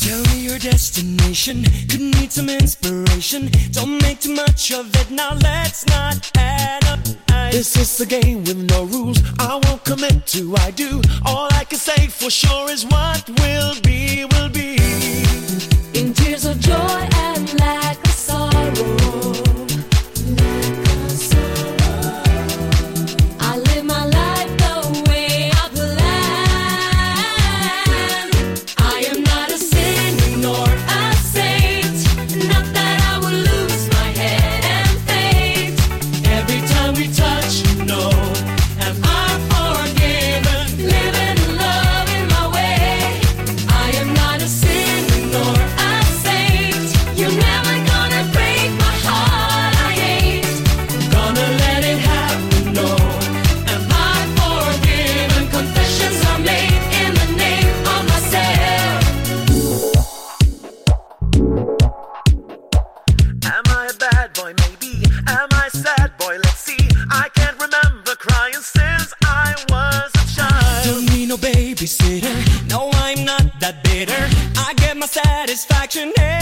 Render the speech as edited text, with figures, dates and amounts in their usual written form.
Tell me your destination. Could need some inspiration. Don't make too much of it. Now let's not add up. This is a game with no rules. I won't commit to I do. All I can say for sure is what will be, will be. In tears of joy and lack of sorrow, I live my life the way I planned. I am not a sinner nor a saint. Not that I will lose my head and faint. Every time we touch, no, am I forgiven? Living in love in my way. I am not a sinner nor a saint. You're never gonna break my heart. I ain't gonna let it happen. No, am I forgiven? Confessions are made in the name of myself. Am I a bad boy? Maybe. Am I a sad boy? Let's see. I can't remember crying since I was a child. Don't need no babysitter. No, I'm not that bitter. I get my satisfaction